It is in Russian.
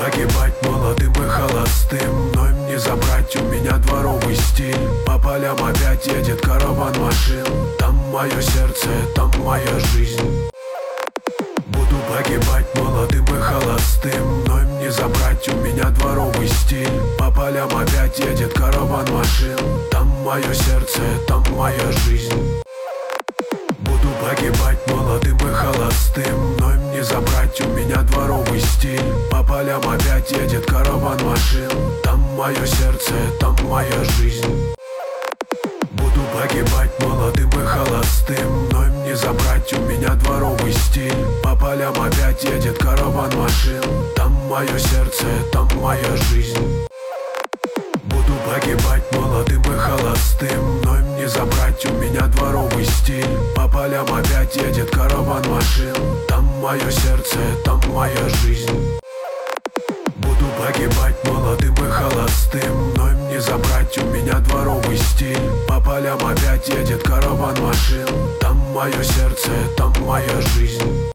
погибать молодым и холостым, но им не забрать у меня дворовый стиль. По полям опять едет караван машин. Там мое сердце, там моя жизнь. Буду погибать молодым и холостым, но им не забрать у меня дворовый стиль. По полям опять едет караван машин. Там мое сердце, там моя жизнь. Буду погибать молодым и холостым, но им не забрать у меня дворовый стиль. По полям опять едет караван машин. Там мое сердце, там моя жизнь. Буду погибать молодым и холостым, но им не забрать у меня дворовый стиль. По полям опять едет караван машин. Там мое сердце, там моя жизнь. Буду погибать молодым и холостым, но им не забрать у меня дворовый стиль. По полям опять едет караван машин. Там мое сердце, там моя жизнь. Буду погибать молодым и холостым, но им не забрать у меня дворовый стиль. По полям опять едет караван машин. Там мое сердце, там моя жизнь.